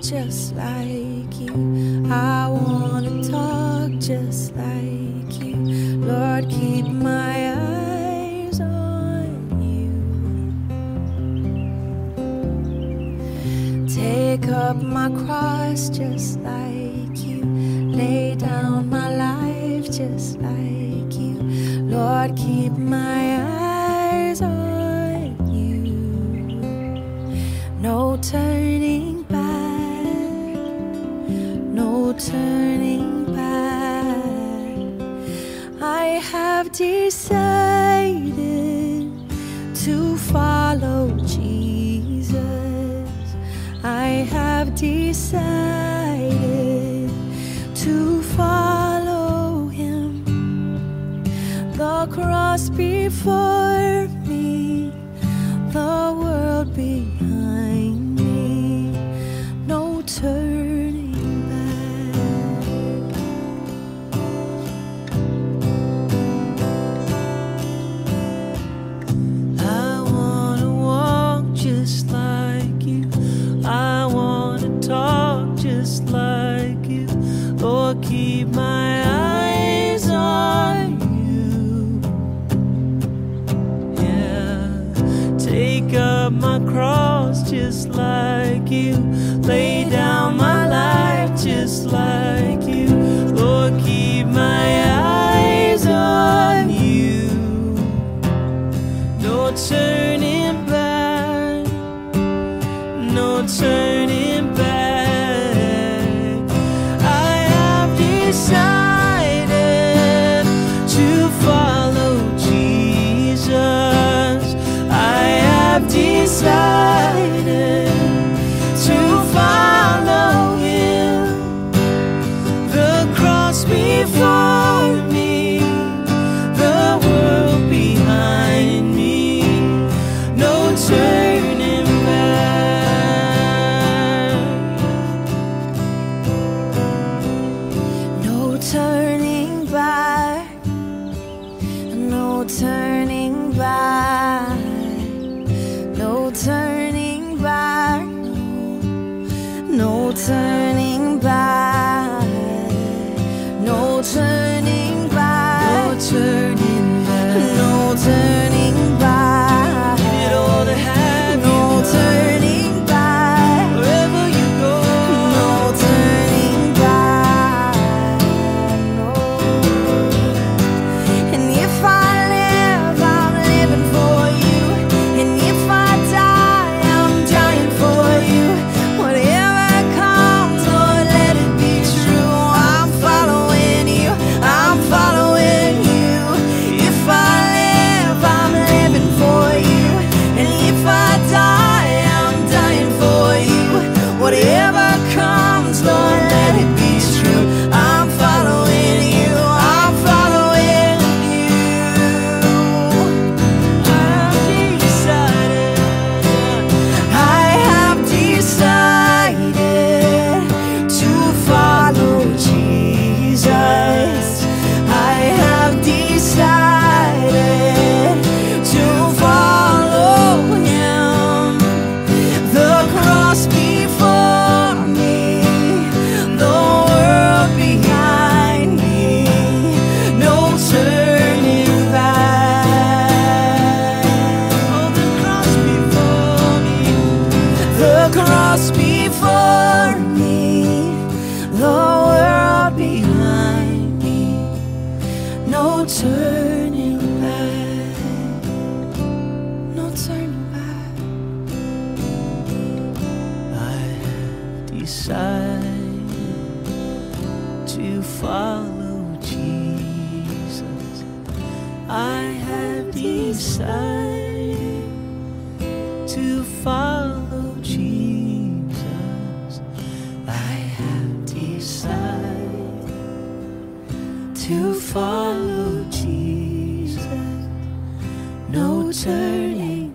just like you. I wanna talk just like you. Lord, keep my eyes on you. Take up my cross just like you. Lay down my life just like you. Lord, keep my eyes on you. No turning back, no turning back. I have decided to follow Jesus. I have decided to follow him. The cross before me, the world behind me, no turning back. I wanna walk just like you. I wanna talk just like you. Lord, keep my eyes on you. Yeah, take up my cross just like you. Lay down my life just like you. Lord, keep my eyes on you. No turning back, no turning back. I have decided to follow Jesus. I have decided to follow him. The cross before me, the world behind me, no turning back. No turning back, no turning back, no turning back, no turning back, no turning back, no turning back, no turning back. Give it all to have no turning back. Wherever you go, no turning back, no. And if I live, I'm living for you. And if I die, I'm dying for you. Whatever comes, Lord, let it be true. I'm following you, I'm following you. If I live, I'm living for you. And if I die, I'm dying for you. Whatever comes, Lord, let it be true. I'm following you, I'm following you. I have decided to follow Jesus. I have decided to follow him. The cross before me, the world behind me, no turning back. Oh, the cross before me, the cross before me, the world behind me, no turning back, no turning back. I have decided to follow Jesus. I have decided to follow Jesus. I have decided to follow Jesus. No turning